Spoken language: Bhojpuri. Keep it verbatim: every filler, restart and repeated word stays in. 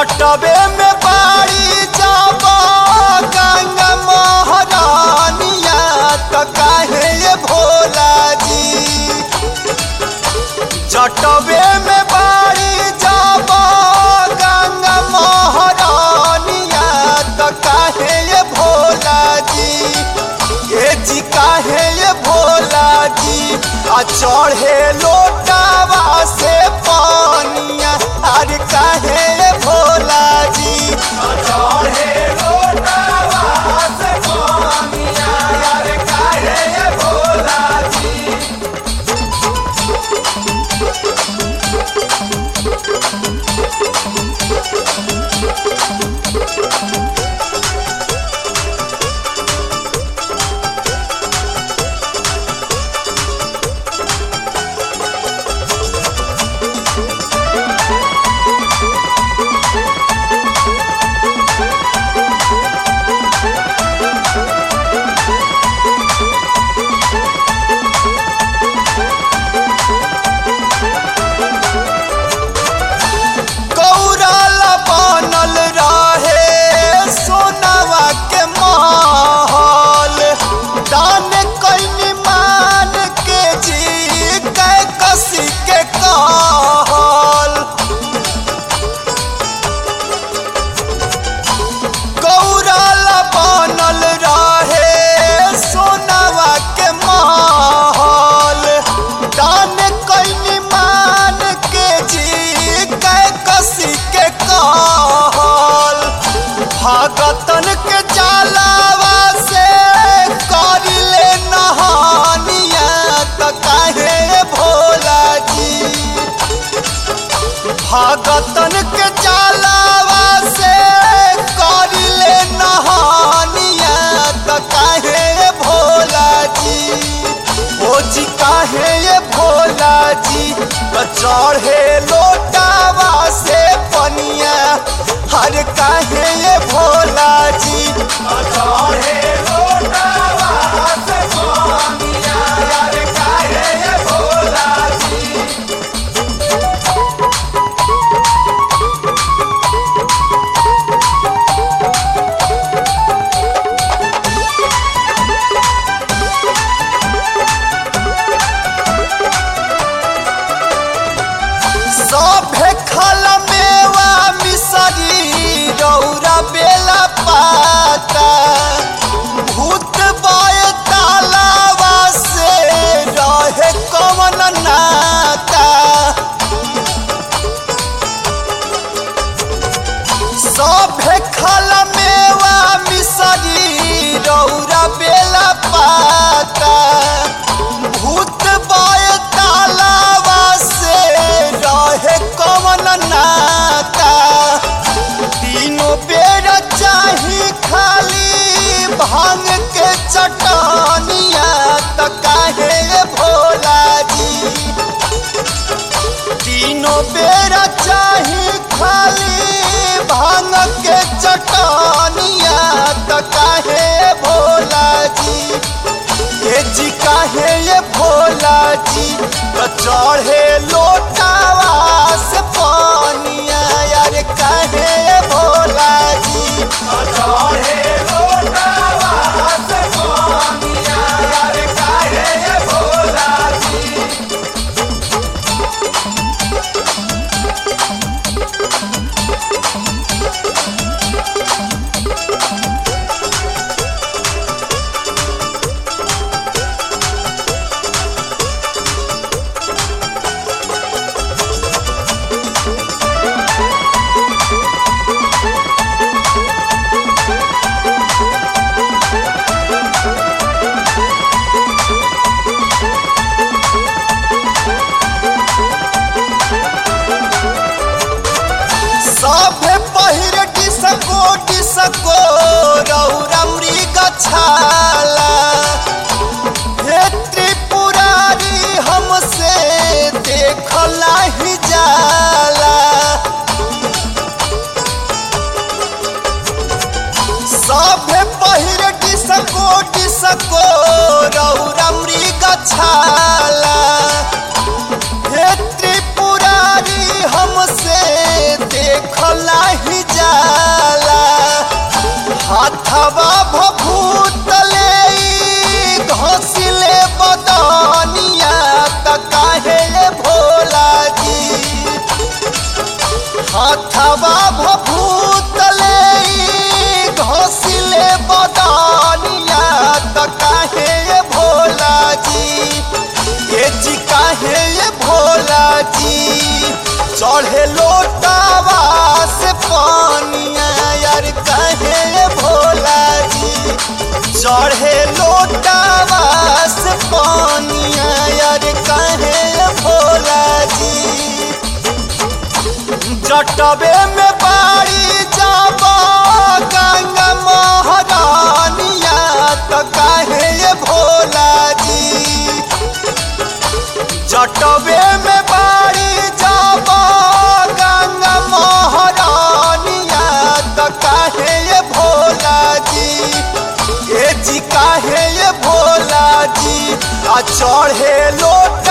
जटबे में बाड़ी जाबा गंगा महारानिया तो काहे ये भोला जी। जटबे में बाड़ी जाबा गंगा महारानिया तो काहे ये भोला जी। ये जी काहे ये भोला जी आ चढ़े लोटावा से पानिया अरे काहे ये भोला जी। आ चढ़े लोटावा से पानिया अरे काहे ये भोला जी। भगतन के जलावा से करिले नहानिया तो काहे भोला जी। भगतन के जलावा से करिले नहानिया तो काहे भोला जी। ओ जी काहे ये भोला जी तो चढ़े लोटावा से पनिया हर काहे ये भोला जी। चढ़े लोटावा से पनिया हर काहे ये भोला जी। सभे खल मेवा मिसरी रौरा बेला पाता भूत बाय तालावा से रहे कवन नाता। सभे खल मेवा मिसरी रौरा बेला पाता भूत बाय तालावा से रहे कवन नाता। तीनों बेर चाही खाली भांग के चटनिया तो काहे भोला जी। तीनों बेर चाही खाली भांग के चटनिया तो काहे भोला जी। ये जी काहे ये भोला जी तो चढ़े लोटावा से पानिया यार काहे भोला जी। चढ़े लोटावा से पानिया यार काहे भोला जी। घोसिले बदनिया त काहे भोला जी हाथवा भभूतले घोसिले बदनिया त काहे भोला जी ये जी काहे भोला जी चढ़े लोटावा से पानिया यार काहे भोला जी चढ़े लोटावा से पानिया यार काहे भोला जी जटबे में बाड़ी जाबा गंगा महारानिया तो काहे भोला जी जटबे में बाड़ी जाबा गंगा महारानिया तो काहे भोला जी ये जी काहे भोला जी आ चढ़े लोट